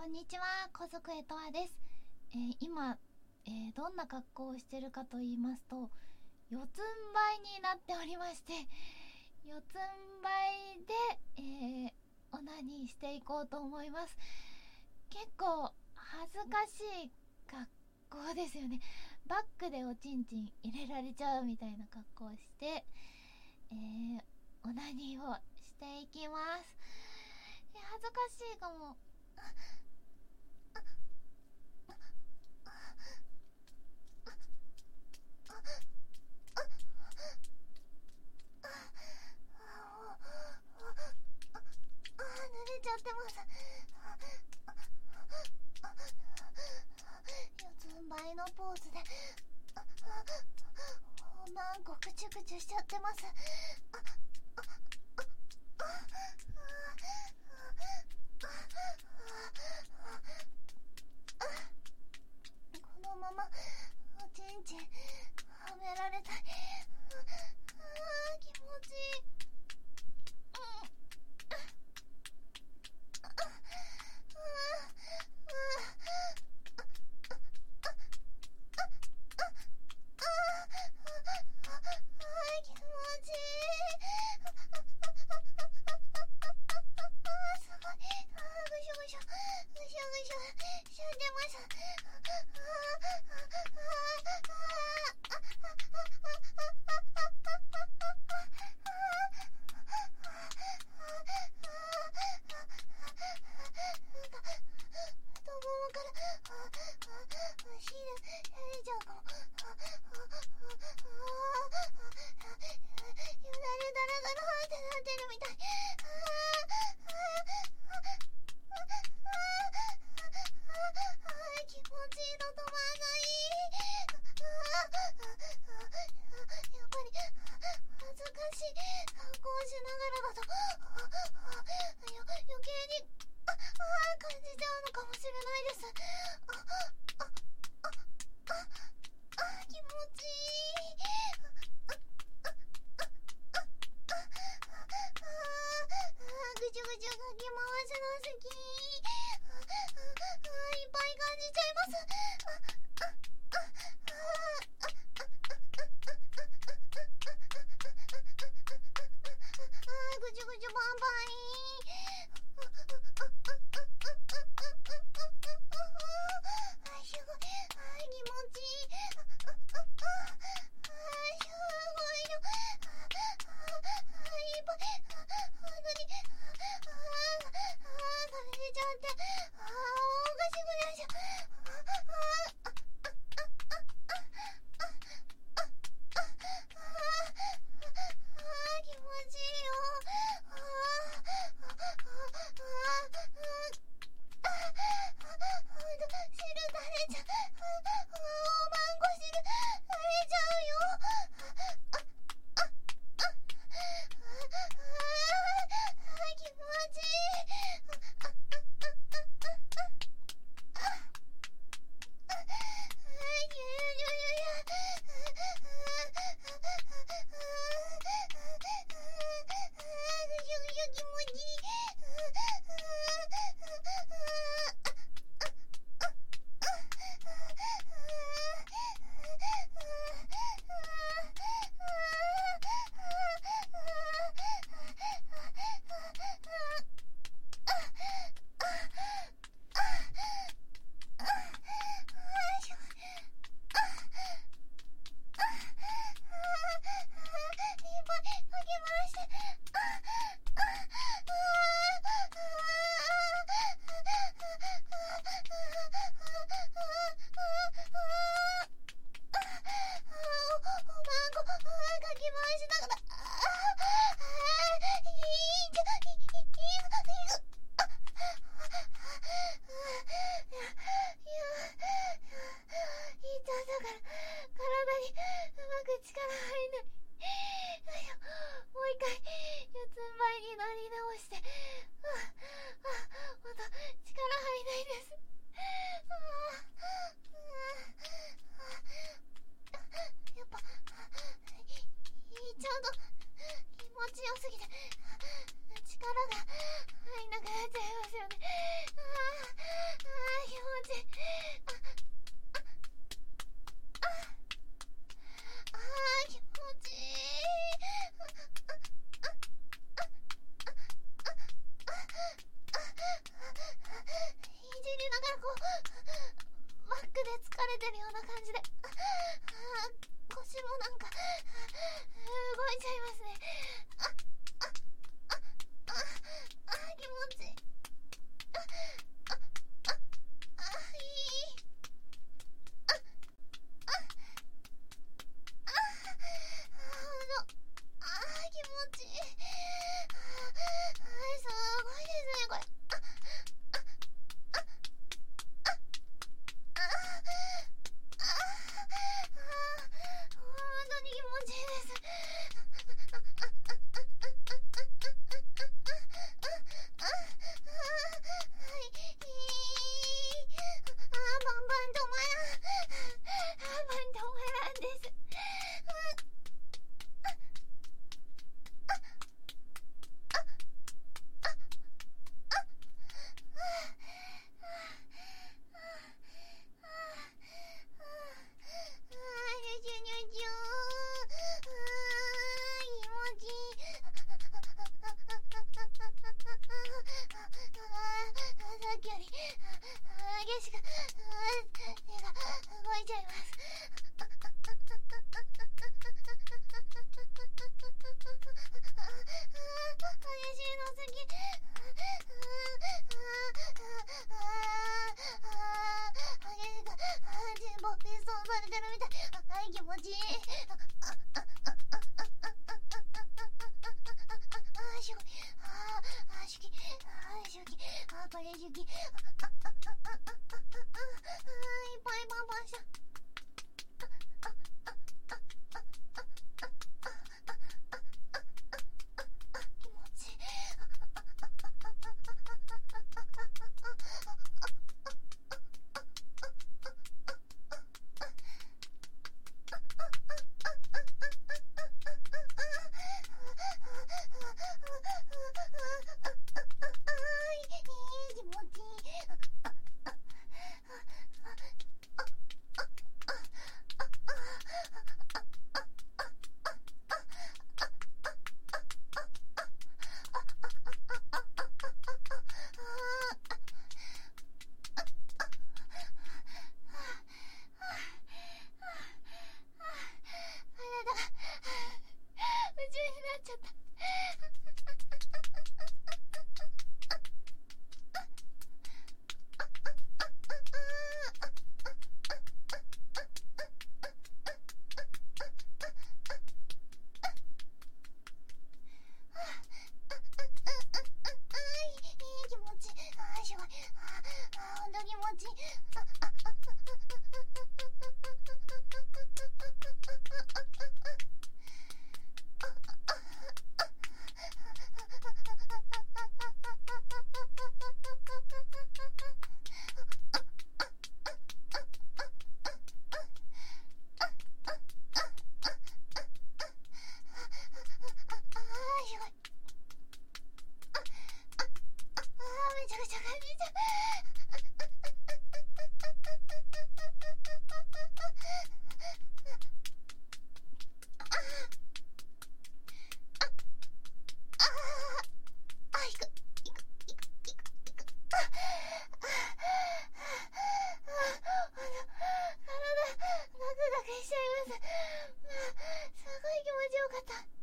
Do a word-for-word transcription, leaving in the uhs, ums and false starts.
んにちは、小族えとわです。えー、今、えー、どんな格好をしてるかと言いますと、四つん這いになっておりまして、四つん這いで、えー、オナニーしていこうと思います。結構恥ずかしい格好ですよね。バックでおちんちん入れられちゃうみたいな格好をして、えー、オナニーをしていきます。えー、恥ずかしいかも。濡れちゃってます。四つん這いのポーズでなんかぐちゅぐちゅしちゃってます。このままおちんちんはめられたい。気持ちいい。 てるような感じで、ああ腰もなんか動いちゃいますね。あああああ気持ちいい。ああああいい。ああああああ気持ちいい。すごいですねこれ。ああああああ本当に気持ちいいです。バンバン止まらん。バンバン止まらんです。さっきより激しく手が動いちゃいます。激しいのすぎ。激しくチンポピストンされてるみたい。はい、気持ちいい。あしゅきあしゅきあしゅきあこれしゅきいっぱいパンパンした。気持ちいい。しちゃいます。すごい気持ちよかった。